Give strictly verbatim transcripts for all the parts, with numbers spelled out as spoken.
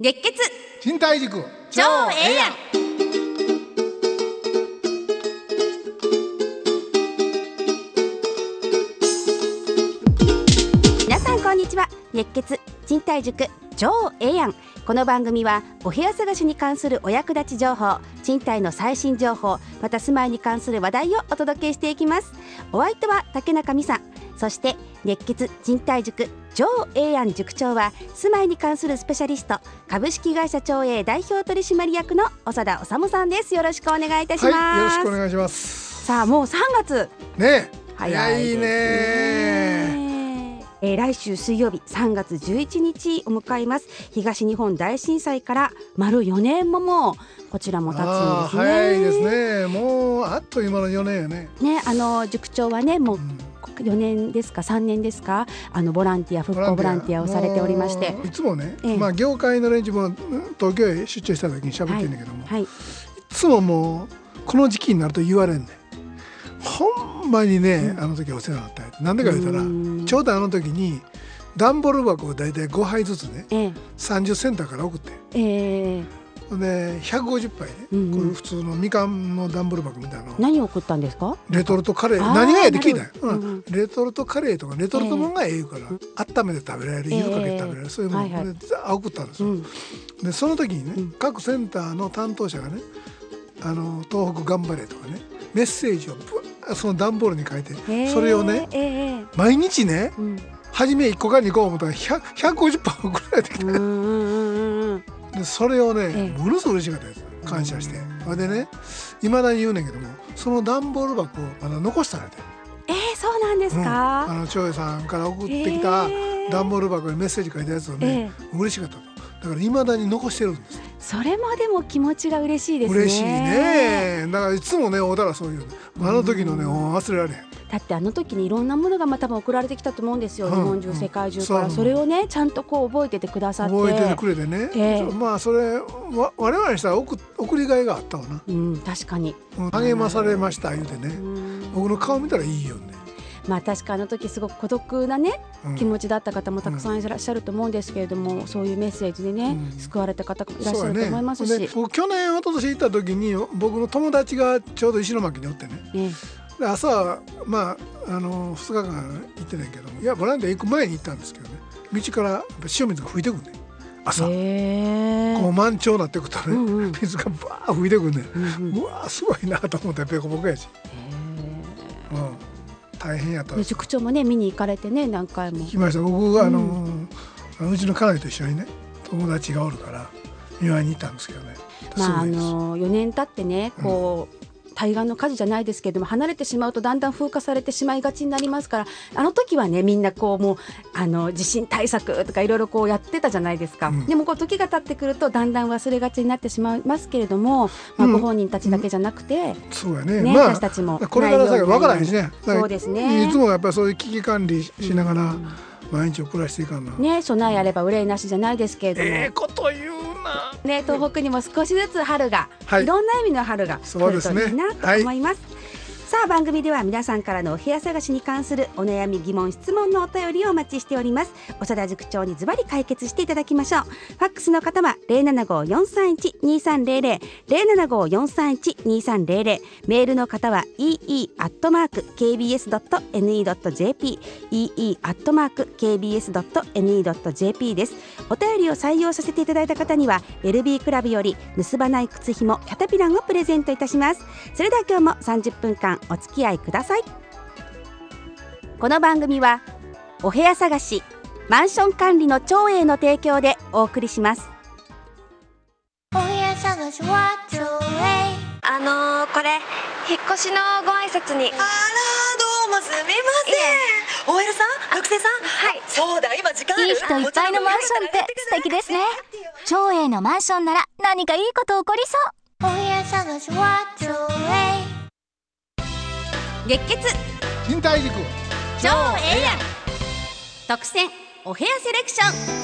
熱血賃貸塾超ええやん。皆さんこんにちは。熱血賃貸塾超ええやん。この番組はお部屋探しに関するお役立ち情報、賃貸の最新情報、また住まいに関する話題をお届けしていきます。お相手は竹中美沙、そして熱血賃貸塾超ええやん塾長は住まいに関するスペシャリスト、株式会社超営代表取締役の長田治さんです。よろしくお願いいたします。 はい、よろしくお願いします。 さあもうさんがつね、 早いですね。えー、来週水曜日さんがつじゅういちにちを迎えます。東日本大震災から丸よねんももうこちらも経つんですね。 あ、早いですね。もうあっという間のよねんよね。 ね、あの塾長はねもう、うんよねんですかさんねんですか、あのボランティア復興ボランティアをされておりまして、 いつもね、 ええ、 まあ、業界の連中も東京へ出張した時に喋ってるんだけども、 はいはい、いつももうこの時期になると言われんねん。ほんまにね、あの時お世話になった。なんでか言ったらちょうどあの時に段ボール箱をだいたいごはいずつね、ええ、さんじゅっセンターから送って、ええでひゃくごじゅっぱいね、うんうん、これ普通のみかんの段ボール箱みたいなの。 何を送ったんですか？ レトルトカレー。何がやって聞いたよ、うんうん、レトルトカレーとかレトルトもんがええ言うから、えー、温めて食べられる、湯かけて食べられる、そういうもので、はいはい、送ったんですよ、うん、でその時にね、うん、各センターの担当者がね、あの東北頑張れとかね、メッセージをその段ボールに書いて、えー、それをね、えー、毎日ね、うん、初めいっこかにこ思ったらひゃくごじゅっぱい送られてきた。うんうんうん、でそれをね、えー、ものすごく嬉しかったです。感謝して。それでね、いまだに言うねんけども、その段ボール箱をまだ残したらて。 えー、そうなんですか？ うん、あの長江さんから送ってきた段ボール箱にメッセージ書いたやつをね、えー、嬉しかったと。だからいまだに残してるんです。 それもでも気持ちが嬉しいですね。 嬉しいね。だからいつもね、おだらそういうあの時のね、忘れられへん。 だってあの時にいろんなものがまあ多分送られてきたと思うんですよ、うん、日本中世界中から、うん、それをねちゃんとこう覚えててくださって、 覚えててくれてね、えー、まあそれわ我々にしたら 送, 送りがいがあったわな、 うん、確かに、 うん、励まされました言うてね、うん、僕の顔見たらいいよね。 まあ確かあの時すごく孤独なね、うん、気持ちだった方もたくさんいらっしゃると思うんですけれども、うん、そういうメッセージでね、うん、救われた方いらっしゃると思いますし、ね、 僕去年一昨年行った時に僕の友達がちょうど石巻におってね、えー、で朝はまああのふつかかん行ってないけども、いやボランティア行く前に行ったんですけどね、道から塩水が吹いてくるね、朝、えー、こう満潮になってくとね、うんうん、水がバー吹いてくるね、うんうん、うわすごいなと思ってペコペコやし、えーうん、大変やった。 塾長もね見に行かれてね、何回も行きました。僕はあの、うん、うちの家内と一緒にね友達がおるから庭に行ったんですけどね、 まああのよねん経ってねこう、うん、対岸の火事じゃないですけれども離れてしまうとだんだん風化されてしまいがちになりますから、あの時はねみんなこうもうあの地震対策とかいろいろこうやってたじゃないですか、うん、でもこう時が経ってくるとだんだん忘れがちになってしまいますけれども、まあ、ご本人たちだけじゃなくて、うんうん、 そうやね、 ね、 まあ、 私たちもこれから先分からへんしね。 そうですね、 いつもやっぱりそういう危機管理しながら毎日を暮らしていかんな、 ね、備えあれば憂いなしじゃないですけれども、 ええこと言うな、 ね、東北にも少しずつ春が、はい、いろんな意味の春が来るといいなと思います。さあ番組では皆さんからのお部屋探しに関するお悩み疑問質問のお便りをお待ちしております。長田塾長にズバリ解決していただきましょう。ファックスの方は ゼロななごーよんさんいちにさんゼロゼロ ゼロななごーよんさんいちにさんゼロゼロ、メールの方は イーイー アットマーク ケービーエス ドット エヌイー ドット ジェーピー イーイー アットマーク ケービーエス ドット エヌイー ドット ジェーピー です。お便りを採用させていただいた方には エルビー クラブより結ばない靴ひもキャタピランをプレゼントいたします。それでは今日もさんじゅっぷんかんお付き合いください。この番組はお部屋探しマンション管理の長営の提供でお送りします。 お部屋探しは長営、 あのー、これ引っ越しのご挨拶に。 あらどうもすみません。 オーエル さん、学生さん、はい、そうだ今時間ある。 いい人いっぱいのマンションって素敵ですね。長営のマンションなら何かいいこと起こりそう。お部屋探しは長営、 熱血賃貸塾超ええやん特選お部屋セレクション。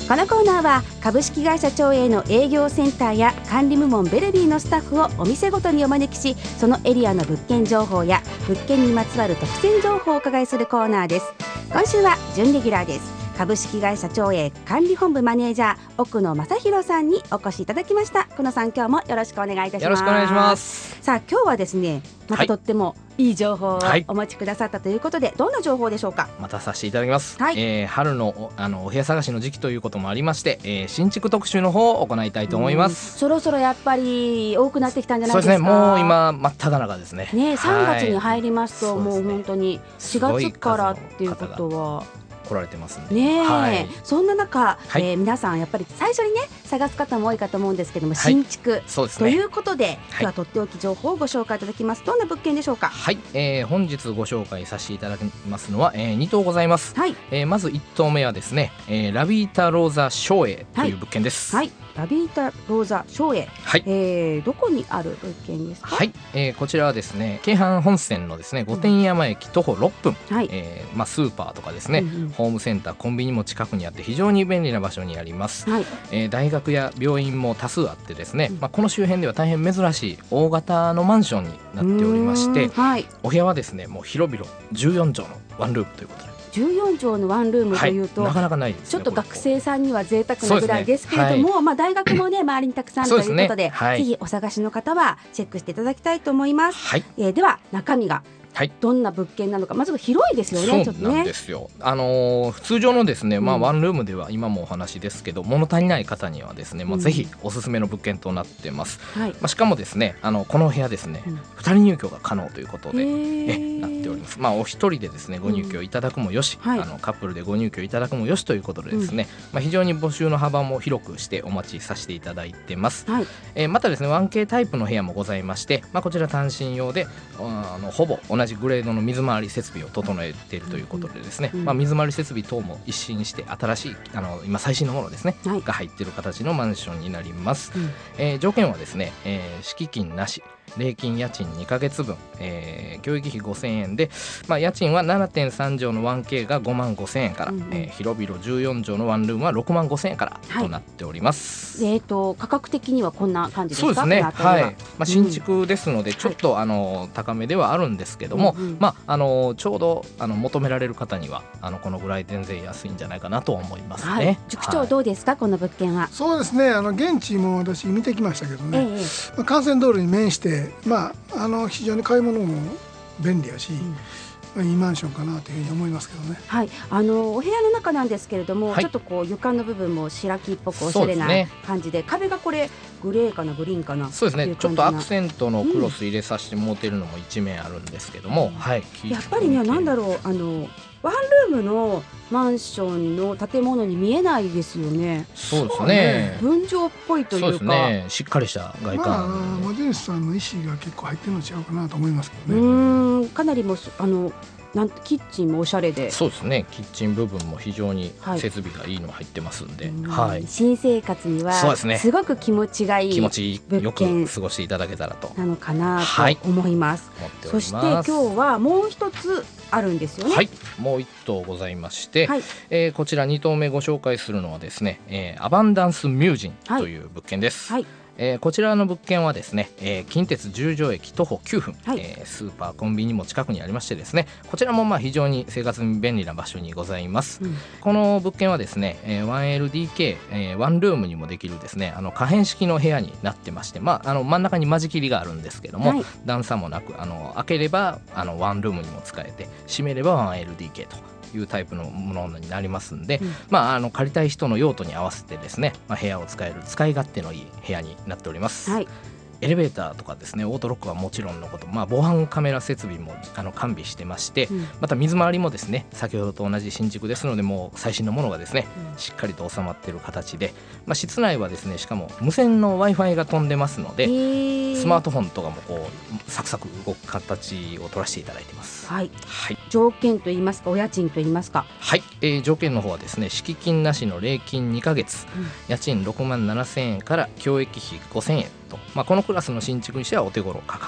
このコーナーは株式会社長英の営業センターや管理部門ベルビーのスタッフをお店ごとにお招きし、そのエリアの物件情報や物件にまつわる特選情報をお伺いするコーナーです。今週は準レギュラーです。株式会社長英管理本部マネージャー奥野正弘さんにお越しいただきました。奥野さん、今日もよろしくお願いいたします。 よろしくお願いします。 さあ、今日はですね、またとってもいい情報をお持ちくださったということで、はい、どんな情報でしょうか。 またさせていただきます、 はい。 えー、春の お, あのお部屋探しの時期ということもありまして、えー、新築特集の方を行いたいと思います。 そろそろやっぱり多くなってきたんじゃないですか。 そうですね、もう今真っ只中ですね。 ね、さんがつに入りますと、はい、もう本当にしがつからっていうことは来られてますんで、 ね、 はい、 そんな中、 はい、 えー、皆さんやっぱり最初にね探す方も多いかと思うんですけども、新築、はい、 そうですね、 ということで、今日はとっておき情報をご紹介いただきます。どんな物件でしょうか。 はい、えー、本日ご紹介させていただきますのは、えー、に棟ございます。 はい、 えー、まずいち棟目はですね、えー、ラビータローザ松栄という物件です。 はい、はい、ラビータローザ松栄、はい、えー、どこにある物件ですか。 はい、えー、こちらはですね、京阪本線のですね御殿山駅徒歩ろっぷん、はい、えーまあ、スーパーとかですね、うんうん、ホームセンター、コンビニも近くにあって非常に便利な場所にあります。はい、えー、大学や病院も多数あってですね、うん、まあ、この周辺では大変珍しい大型のマンションになっておりまして、はい、お部屋はですねもう広々じゅうよんじょうのワンルームということで、 じゅうよんじょうのワンルームというと、 はい、なかなかないですね。 ちょっと学生さんには贅沢なぐらいですけれども、はい、まあ、大学もね周りにたくさんあるということで、ね、はい、ぜひお探しの方はチェックしていただきたいと思います。はい、えー、では中身がはい、どんな物件なのか。まず広いですよね。 そうなんですよ、あのー、通常のですね、まあ、ワンルームでは今もお話ですけど、うん、物足りない方にはですね、まあ、ぜひおすすめの物件となってます。はい、まあ、しかもですね、あのこのお部屋ですね、うん、ふたり入居が可能ということで、えなっております。まあ、お一人でですねご入居いただくもよし、うん、はい、あのカップルでご入居いただくもよしということでですね、うん、まあ、非常に募集の幅も広くしてお待ちさせていただいてます。はい、えー、またですね ワンケー タイプの部屋もございまして、まあ、こちら単身用であのほぼ同じグレードの水回り設備を整えているということでですね、うん、まあ、水回り設備等も一新して新しいあの今最新のものですね、はい、が入っている形のマンションになります。うん、えー、条件はですね、えー、敷金なし、礼金家賃にかげつぶん、えー、教育費ごせんえんで、まあ、家賃は ななてんさんじょうの ワンケー がごまんごせんえんから、うんうん、えー、広々じゅうよんじょうのワンルームはろくまんごせんえんからとなっております。 はい、えー、と価格的にはこんな感じですか。 そうですね、はい、まあ、新築ですのでちょっと、うん、あの高めではあるんですけども、うんうん、まあ、あのちょうどあの求められる方にはあのこのぐらい全然安いんじゃないかなと思いますね。はい、 塾長どうですか、はい、この物件は。 そうですね、あの現地も私見てきましたけどね、ええ、まあ、幹線道路に面して、まあ、あの非常に買い物も便利やし、うん、いいマンションかなというふうに思いますけどね。 はい、あのお部屋の中なんですけれども、はい、ちょっとこう床の部分も白木っぽくおしゃれな感じ で, で、ね、壁がこれグレーかなグリーンかな。 そうですね、ちょっとアクセントのクロス入れさせてもらってるのも一面あるんですけども、うん、はい、 やっぱりね、なんだろう、あのワンルームのマンションの建物に見えないですよね。 そうですね、 分譲っぽいというか、 そうですね、しっかりした外観、まあ、持ち主さんの意思が結構入ってるの違うかなと思いますけどね。 うーん、かなりもあのなんキッチンもおしゃれで。 そうですね、キッチン部分も非常に設備がいいの入ってますんで、はい、はい、 新生活にはすごく気持ちがいい、気持ちよく過ごしていただけたらとなのかなと思います。はい、そして今日はもう一つあるんですよね。 はい、もう一棟ございまして、はい、えー、こちらに棟目ご紹介するのはですね、えー、アバンダンスミュージンという物件です。はいはい、えー、こちらの物件はですね、えー、近鉄十条駅徒歩きゅうふん、はい、えー、スーパーコンビニも近くにありましてですね、こちらもまあ非常に生活に便利な場所にございます。うん、この物件はですね、えー、ワンエルディーケー、えー、ワンルームにもできるですね、あの可変式の部屋になってまして、まあ、あの真ん中に間仕切りがあるんですけども、はい、段差もなく、あの開ければあのワンルームにも使えて、閉めれば ワンエルディーケー というタイプのものになりますんで、うん、まあ、あの借りたい人の用途に合わせてですね、まあ、部屋を使える使い勝手のいい部屋になっております。はい、エレベーターとかですね、オートロックはもちろんのこと、まあ、防犯カメラ設備もあの完備してまして、うん、また水回りもですね、先ほどと同じ新築ですので、もう最新のものがですね、うん、しっかりと収まっている形で、まあ、室内はですね、しかも無線の Wi-Fi が飛んでますので、スマートフォンとかもこうサクサク動く形を取らせていただいています。はい、はい、 条件といいますか、お家賃といいますか。 はい、えー、条件の方はですね、敷金なしの礼金にかげつ、うん、家賃ろくまんななせんえんから教育費ごせんえんと、まあ、このクラスの新築にしてはお手頃価格という形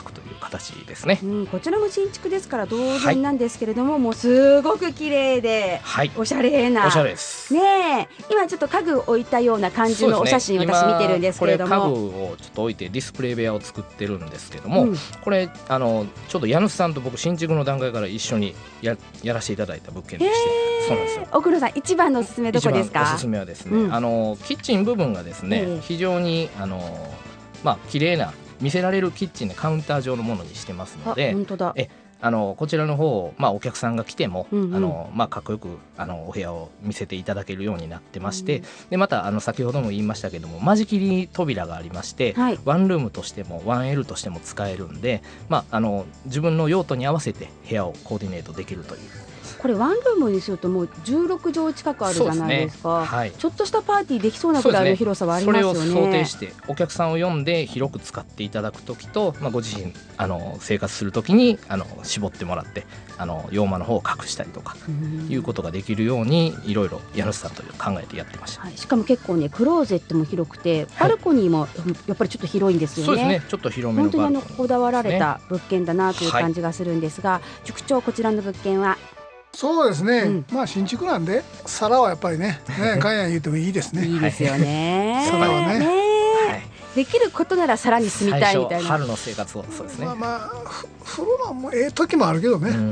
形ですね、 うん、こちらも新築ですから同然なんですけれども、はい、もうすごく綺麗で、はい、おしゃれな、 おしゃれです、 ね、今ちょっと家具置いたような感じのお写真、ね、私見てるんですけれども、 これ家具をちょっと置いてディスプレイ部屋を作ってるんですけども、うん、これあのちょっと家主さんと僕新築の段階から一緒に や, やらせていただいた物件でして、そうなんですよ。 奥野さん一番のおすすめどこですか？ 一番おすすめはですね、うん、あのキッチン部分がですね、非常にあのまあ綺麗な見せられるキッチンでカウンター上のものにしてますので、 本当だ。 えあのこちらの方、まあ、お客さんが来ても、うんうん、あのまあ、かっこよくあのお部屋を見せていただけるようになってまして、うん、でまたあの先ほども言いましたけども間仕切り扉がありまして、はい、ワンルームとしても ワンエル としても使えるんで、まあ、あの自分の用途に合わせて部屋をコーディネートできるという。 これワンルームにするともうじゅうろくじょう近くあるじゃないですか。す、ね、はい、ちょっとしたパーティーできそうなくらいの広さはありますよね。 それを想定してお客さんを呼んで広く使っていただくときと、まあ、ご自身あの生活するときにあの絞ってもらってあの洋間の方を隠したりとかいうことができるようにいろいろ家主さんと考えてやってました、 はい、しかも結構ねクローゼットも広くてバルコニーもやっぱりちょっと広いんですよね。 そうですね、ちょっと広めのバルコニー、 本当にあのこだわられた物件だなという感じがするんですが、はい、塾長こちらの物件はそうですね、うん、まあ新築なんで皿はやっぱりねガヤ言ってもいいですね。 いいですよね皿はね、ね、 はい、できることなら皿に住みたいみたいな。 春の生活をそうですね。 まあまあ風呂はもうええ時もあるけどね。うん、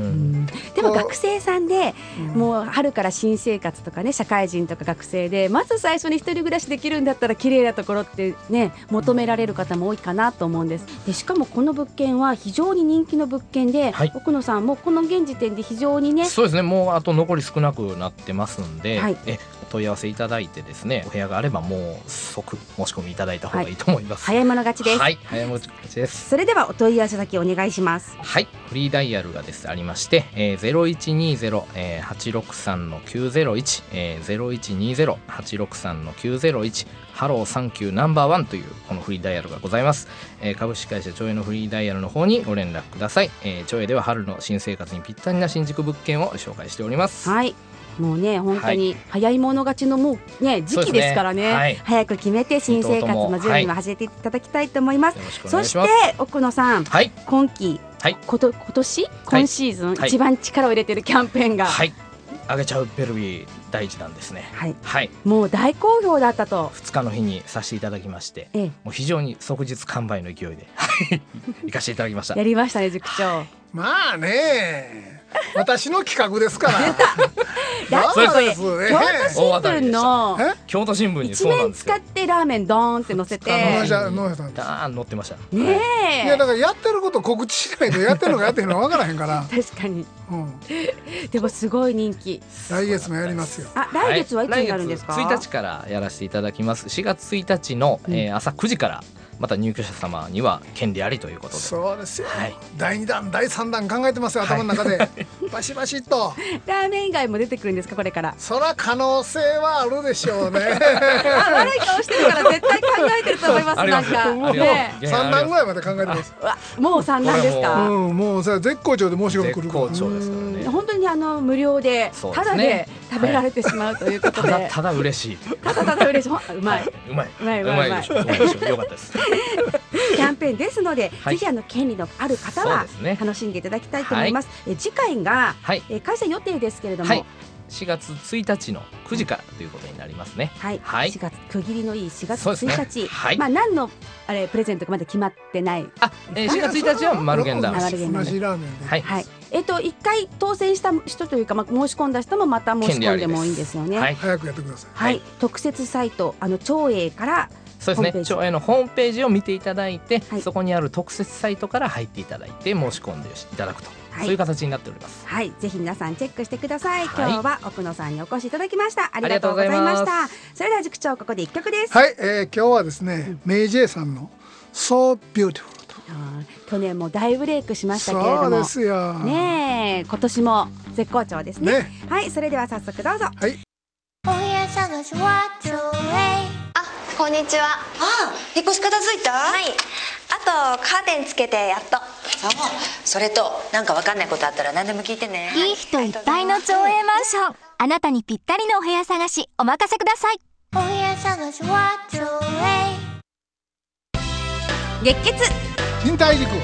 でも学生さんで、うん、もう春から新生活とかね社会人とか学生でまず最初に一人暮らしできるんだったら綺麗なところってね求められる方も多いかなと思うんです。でしかもこの物件は非常に人気の物件で、はい、奥野さんもこの現時点で非常にね。 そうですね、もうあと残り少なくなってますんで、はい、えお問い合わせいただいてですねお部屋があればもう即申し込みいただいた方がいいと思います、 はい、早い者勝ちです。 はい、早い者勝ちです。 それではお問い合わせ先お願いします。 はい、フリーダイヤルがですありまして、えー、ゼロいちにゼロ はちろくさん きゅうゼロいち、えー、ゼロいちにゼロ はちろくさん きゅうゼロいちハローサンキューナンバーワンというこのフリーダイヤルがございます、えー、株式会社長栄のフリーダイヤルの方にご連絡ください、えー、長栄では春の新生活にぴったりな新築物件を紹介しております。 はい、もうね本当に早い者勝ちのもうね時期ですからね、ね、はい、早く決めて新生活の準備も始めていただきたいと思います、はい、そして奥野さん、はい、今期、はい、こと今年今シーズン、はい、一番力を入れているキャンペーンが、はい、 あげちゃうベルビー第一弾ですね、 はいはい、もう大好評だったとふつかの日にさせていただきまして、ええ、もう非常に即日完売の勢いで行かせていただきました。 やりましたね塾長、はい、 まあね私の企画ですからだってこれ京都新聞の京都新聞に一面使ってラーメンドーンって載せてダーン載ってましたねえ。 いやだからやってること告知しないとやってるのかやってるのか分からへんから確かに、うん、でもすごい人気。 来月もやりますよ。 あ、来月はいつになるんですか？ はい、ついたちからやらせていただきます。しがつついたちの、うんえー、朝くじからまた入居者様には権利ありということで。 そうですよ、はい、だいにだんだいさんだん考えてますよ頭の中で、はい、バシバシっとラーメン以外も出てくるんですかこれから？ そら可能性はあるでしょうねあ、悪い顔してるから絶対考えてると思いますなんかもうさんだんぐらいまで考えてます。 もうさんだんですか？ うん、もうさ絶好調で申し込み来るから。 絶好調ですからね。 本当にあの無料でただで食べられてしまうということで、 はい、ただただ嬉しいただただ嬉しい。うまい、 うまいうまいうまいうまいよかったですキャンペーンですので、はい、ぜひあの権利のある方は楽しんでいただきたいと思います、はい、え次回が、はい、え開催予定ですけれども、はい、 しがつついたちのくじからということになりますね、 はいはい、しがつ区切りのいいしがつついたち、 ねはい、 まあ、何のあれプレゼントかまだ決まってない。 あ、えー、しがつついたちはマルゲンラーメン、 同じラーメンで、 はいはい、えっと一回当選した人というか、まあ、申し込んだ人もまた申し込んでもいいんですよね。 はい、早くやってください。 はい、特設サイトあの長栄からそうですね、長栄のホームページを見ていただいて、はい、そこにある特設サイトから入っていただいて申し込んでいただくと、はい、そういう形になっております。 はい、ぜひ皆さんチェックしてください、はい、今日は奥野さんにお越しいただきました。ありがとうございました。それでは塾長ここで一曲です。 はい、えー、今日はですね、うん、メイジェイさんの So Beautiful と、 去年も大ブレイクしましたけれども、 そうですよね、今年も絶好調です ね, ね。はい、それでは早速どうぞ。 はい、 お部屋探しは長栄。 こんにちは。 ああ、引っ越し片付いた？ はい。あとカーテンつけてやっと。 そう。それとなんかわかんないことあったら何でも聞いてね。 いい人いっぱいの長栄マンション。あなたにぴったりのお部屋探しお任せください。お部屋探しは長栄。 月血忍耐塾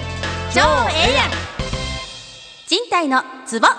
超ええやん賃貸のツボ。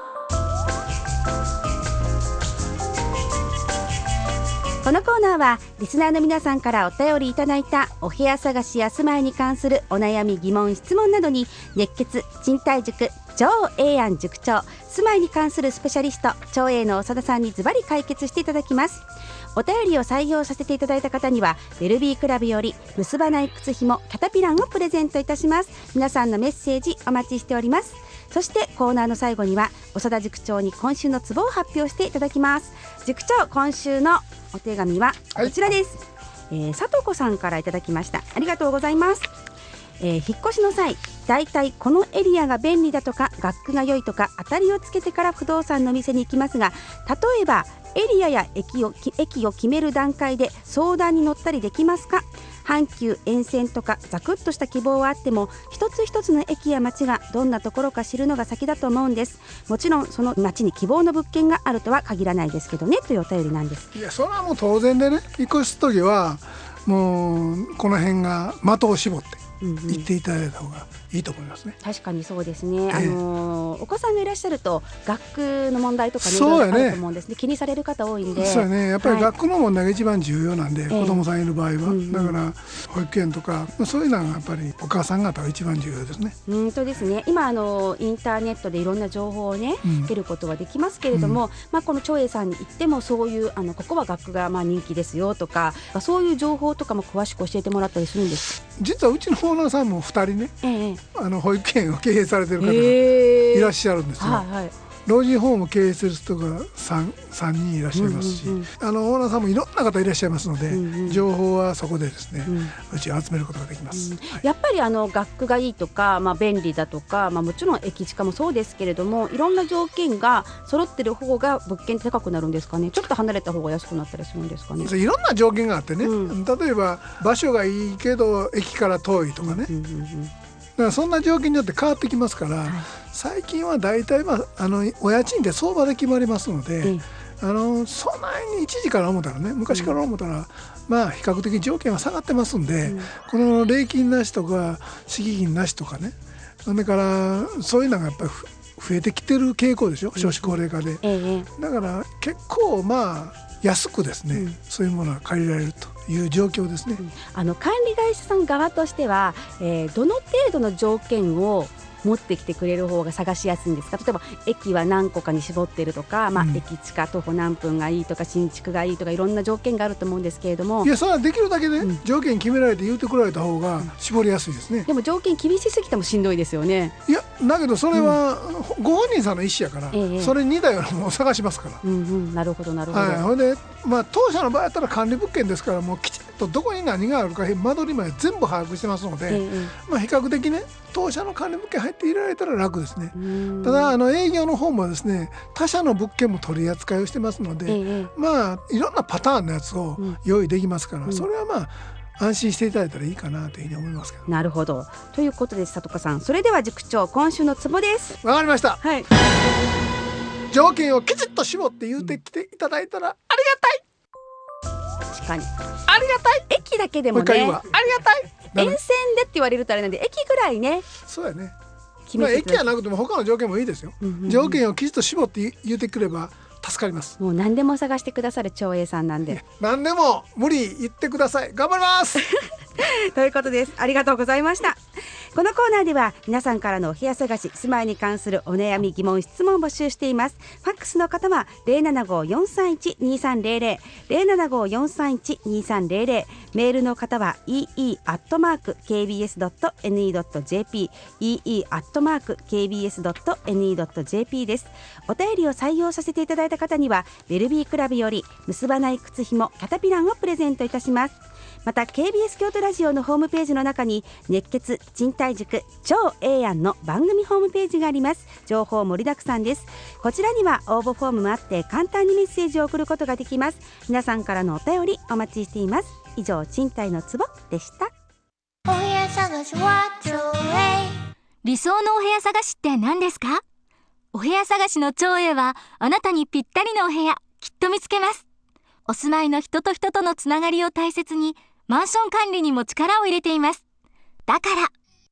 このコーナーはリスナーの皆さんからお便りいただいたお部屋探しや住まいに関するお悩み疑問質問などに熱血賃貸塾超ええやん塾長、住まいに関するスペシャリスト超えの長田さんにズバリ解決していただきます。お便りを採用させていただいた方にはベルビークラブより結ばない靴ひもキャタピランをプレゼントいたします。皆さんのメッセージお待ちしております。そしてコーナーの最後には長田塾長に今週のツボを発表していただきます。塾長、今週のお手紙はこちらです、はいえー、佐藤子さんからいただきました。ありがとうございます。えー、引っ越しの際、だいたいこのエリアが便利だとか学区が良いとか当たりをつけてから不動産の店に行きますが、例えばエリアや駅を、駅を決める段階で相談に乗ったりできますか？阪急沿線とかざくっとした希望はあっても一つ一つの駅や町がどんなところか知るのが先だと思うんです。もちろんその町に希望の物件があるとは限らないですけどね、というお便りなんです。 いや、それはもう当然でね、引っ越す時はもうこの辺が的を絞って行っていただいた方がいいと思いますね。 確かにそうですね、えー、あのー、お子さんがいらっしゃると学区の問題とかね、 そうやね、 あると思うんですね。気にされる方多いんで。 そうやね、やっぱり学区の問題が一番重要なんで、はい、子供さんいる場合は、えー、だから保育園とかそういうのがやっぱりお母さん方が一番重要ですね。 本当ですね。今あのインターネットでいろんな情報をね、うん、得ることはできますけれども、うん、まあ、この長英さんに行ってもそういうあのここは学区がまあ人気ですよとか、そういう情報とかも詳しく教えてもらったりするんです。 実はうちのオーナーさんもふたりね、えー、あの保育園を経営されてる方がいらっしゃるんですよ、はいはい、老人ホームを経営する人が 3, さんにんいらっしゃいますし、うんうんうん、あのオーナーさんもいろんな方いらっしゃいますので、うんうん、情報はそこでですね、うん、うちを集めることができます、うんはい、 やっぱりあの学区がいいとか、まあ、便利だとか、まあ、もちろん駅近もそうですけれども、いろんな条件が揃ってる方が物件って高くなるんですかね。ちょっと離れた方が安くなったりするんですかね。 いろんな条件があってね、うん、例えば場所がいいけど駅から遠いとかね、うんうんうんうん、だからそんな条件によって変わってきますから、はい、最近はだいたい、まあ、あのお家賃って相場で決まりますので、うん、あのそんなに一時から思ったらね、昔から思ったら、うん、まあ比較的条件は下がってますんで、うん、この礼金なしとか敷金なしとかね、それからそういうのがやっぱり増えてきてる傾向でしょ、少子高齢化で、うんええ、だから結構まあ安くですね、うん、そういうものが借りられるという状況ですね、うん、 あの管理会社さん側としては、えー、どの程度の条件を持ってきてくれる方が探しやすいんですか。例えば駅は何個かに絞ってるとか、まあうん、駅近徒歩何分がいいとか新築がいいとかいろんな条件があると思うんですけれども、 いや、それはできるだけね、うん、条件決められて言うてこられた方が絞りやすいですね、うん、 でも条件厳しすぎてもしんどいですよね。 いや、だけどそれはご本人さんの意思やから、うん、それに似たようなものを探しますから、 うんうん、なるほどなるほど、はい、 ほんで、まあ、当社の場合だったら管理物件ですから、もうきちんとどこに何があるか間取りまで全部把握してますので、ええ、まあ、比較的ね当社の管理物件入っていられたら楽ですね。ただあの営業の方もですね、他社の物件も取り扱いをしてますので、ええ、まあいろんなパターンのやつを用意できますから、うん、それはまあ安心していただいたらいいかなというふうに思いますけど。 なるほど。ということです、里子さん。それでは塾長、今週のツボです。 わかりました、はい、条件をきちっと絞って言うてきていただいたらありがたい。 確かにありがたい。 駅だけでもね、ありがたい。 沿線でって言われるとあれなんで、駅ぐらいね。 そうやね、まあ、駅はなくても他の条件もいいですよ、うんうんうん、条件をきちっと絞って言ってくれば助かります。 もう何でも探してくださる長英さんなんで、 何でも無理言ってください。頑張りますということです。ありがとうございました。このコーナーでは皆さんからのお部屋探し、住まいに関するお悩み疑問質問を募集しています。ファックスの方は ゼロななごーよんさんいちにさんゼロゼロ ゼロななごーよんさんいちにさんゼロゼロ、メールの方は イーイー アットマーク ケービーエス ドット エヌイー ドット ジェーピー イーイー アットマーク ケービーエス ドット エヌイー ドット ジェーピー です。お便りを採用させていただいた方にはベルビークラブより結ばない靴ひもキャタピランをプレゼントいたします。また ケービーエス 京都ラジオのホームページの中に熱血賃貸塾超ええやんの番組ホームページがあります。情報盛りだくさんです。こちらには応募フォームもあって簡単にメッセージを送ることができます。皆さんからのお便りお待ちしています。以上、賃貸のツボでした。 お部屋探しは超え理想のお部屋探しって何ですか？お部屋探しの超えはあなたにぴったりのお部屋きっと見つけます。お住まいの人と人とのつながりを大切にマンション管理にも力を入れています。だから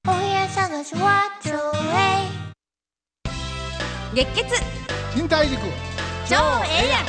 お部屋探しはちょうえい。 月血賃貸塾超ええやん。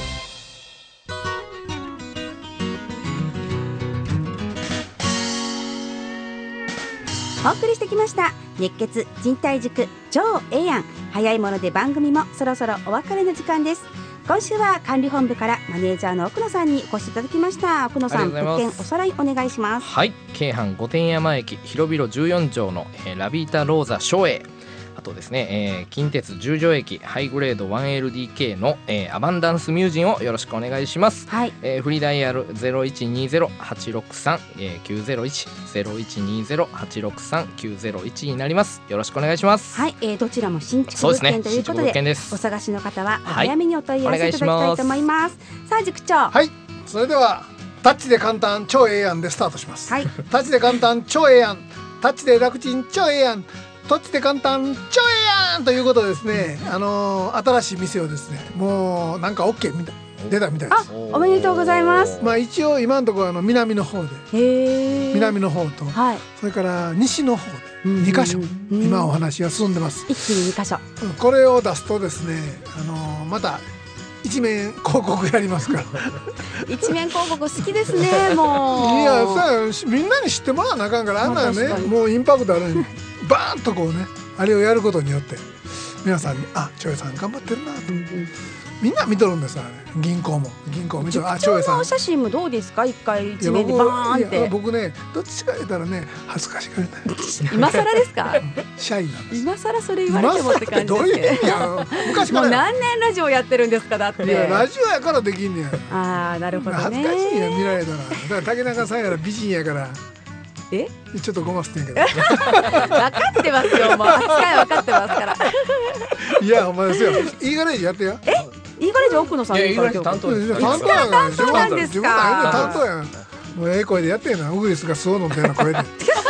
お送りしてきました熱血人体塾超ええやん。早いもので番組もそろそろお別れの時間です。今週は管理本部からマネージャーの奥野さんにお越しいただきました。奥野さん、物件おさらいお願いします。 はい、京阪御殿山駅広々じゅうよんじょうの、えー、ラビータローザ松栄、あとですね、えー、近鉄十条駅ハイグレード ワンエルディーケー の、えー、アバンダンスミュージンをよろしくお願いします。 はい、 えー、フリーダイヤル ゼロいちにゼロはちろくさんきゅうゼロいち ゼロいちにゼロはちろくさんきゅうゼロいちになります。よろしくお願いします。 はい、えー、どちらも新築物件ということ で, でお探しの方はお早めにお問い合わせいただきたいと思います。さあ塾長、 はい、それではタッチで簡単超ええやんでスタートします。 はい、 タッチで簡単超ええやん、タッチで楽ちん超ええやん、タッチで簡単超ええやんということでですね、あのー、新しい店をですね、もうなんか OK みたい出たみたいです。 おめでとうございます。 まあ一応今のところあの南の方で、 へ南の方と、はい、それから西の方でにかしょ、今お話が進んでます。 一気ににかしょ、 これを出すとですね、あのー、また一面広告やりますから一面広告好きですね。もういやさ、みんなに知ってもらわなあかんから、あんなね、もうインパクトあるのにバーンとこうね、あれをやることによって皆さんに、あ、長江さん頑張ってるなと、うんうん、みんな見とるんですよ。銀行も銀行も見とる。あ、長江さんお写真もどうですか。一回一面でバーンって。 僕ね、どっちか言ったらね、恥ずかしがりない今更ですかシャイなんです。 今更それ言われてもって感じですけど、どういう意味や昔からもう何年ラジオやってるんですか。だっていやラジオやからできんねや。 ああ、なるほどね。 恥ずかしいや見られたら。だから竹中さんやら美人やからえちょっとごますってんけど分かってますよ、もう扱い分かってますからいやお前ですよ、いいガレージやってよ。 え、いいガレージ奥野さんですか。 いや、担当です。 担当担当なんですか。 担当やん。もうええ声でやってんな。ウグリスが酢を飲んでるの声で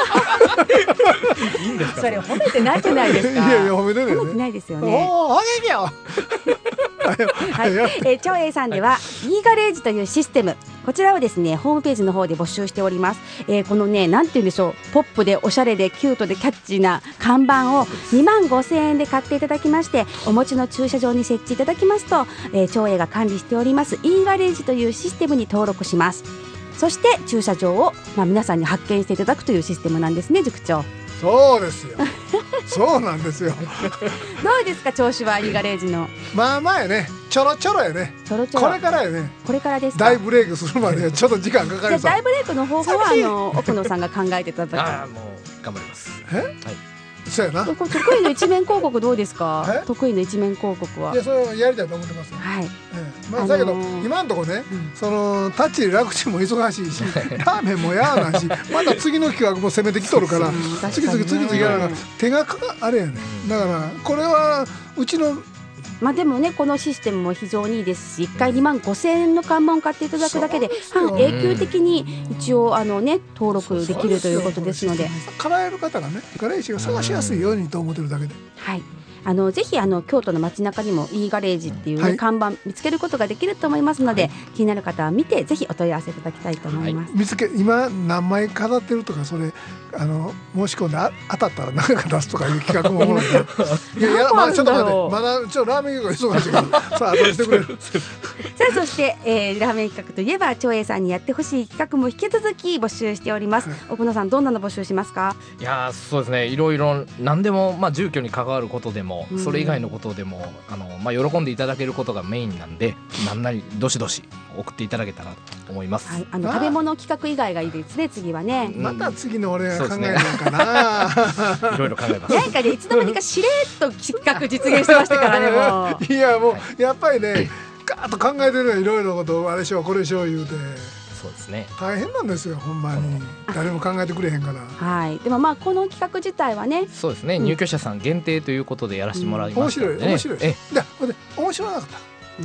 いいんですか。 それ褒めてないじゃないですか。 いやいや褒めてるよね。 褒めてないですよね。 おお、あげるよはい、えー、長英さんでは e ガレージというシステム、こちらをですねホームページの方で募集しております。えー、このね、なんて言うんでしょう、ポップでおしゃれでキュートでキャッチーな看板をにまんごせんえんで買っていただきまして、お持ちの駐車場に設置いただきますと、えー、長英が管理しております e ガレージというシステムに登録します。そして駐車場を、まあ、皆さんに発見していただくというシステムなんですね、塾長。 そうですよそうなんですよどうですか、調子は e ガレージの。 まあまあやね、ちょろちょろやね。 ちょろちょろ、 これからやね。 これからですか。 大ブレイクするまでちょっと時間かかりそう。 じゃあ大ブレイクの方法はあの奥野さんが考えていただく。 ああ、もう頑張ります。 え、はい、そうやな。 得意の一面広告どうですか。得意の一面広告は。 いや、それをやりたいと思ってます。 はい。 えー、まあだけど、あのー、今のところね、うん、そのタッチ楽ちんも忙しいしラーメンもやらないしまた次の企画も攻めてきとるから次々次々やらな手がかあれやね。だからこれはうちのまあでもね、このシステムも非常にいいですし、いっかいにまんごせんえんの看板を買っていただくだけで半永久的に一応あのね登録できるということですので、 買える方がね、ガレージが探しやすいようにと思ってるだけで、 はい、あのぜひあの京都の街中にも e ガレージっていう、ね、はい、看板見つけることができると思いますので、はい、気になる方は見てぜひお問い合わせいただきたいと思います。 はい、見つけ今何枚飾ってるとか、それあの申し込んであ当たったら何か出すとかいう企画もものでいやいや、まだちょっと待って、まだちょっとラーメン業が忙しいからさあ後にしてくれるさあそして、えー、ラーメン企画といえば長英さんにやってほしい企画も引き続き募集しております。はい、奥野さん、どんなの募集しますか。 いやそうですね、いろいろ何でも、まあ、住居に関わることでも、うん、それ以外のことでもあの、まあ、喜んでいただけることがメインなんで、何なりどしどし送っていただけたらと思います。 はい、あの食べ物企画以外がいいですね。次はね、 また次の俺が考えるのかな、 いろいろ考えます。 なんかね、いつの間にかしれっと企画実現してましたからねもういやもうやっぱりね、ガーッと考えてるのいろいろことをあれしようこれしよう言うて、 そうですね、 大変なんですよほんまに。誰も考えてくれへんから。 はい、でもまあこの企画自体はね、 そうですね、うん、入居者さん限定ということでやらせてもらいましたので、ね、 面白い面白い。えで面白なかった。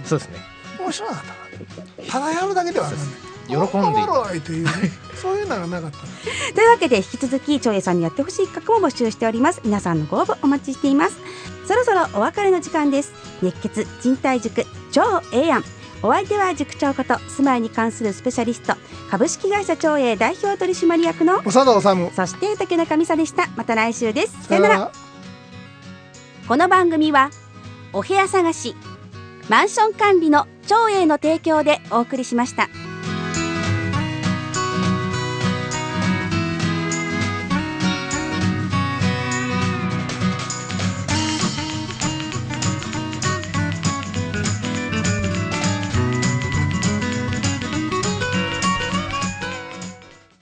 そうですね、 面白なかった。ただやるだけではない。 喜んでおもろいという、ね、そういうのがなかったというわけで引き続き長英さんにやってほしい企画も募集しております。皆さんのご応募お待ちしています。そろそろお別れの時間です。熱血人体塾超ええやん。 お相手は塾長こと住まいに関するスペシャリスト株式会社長英代表取締役の長田治、 そして竹中美沙でした。また来週です。さよなら。この番組はお部屋探しマンション管理の長英の提供でお送りしました。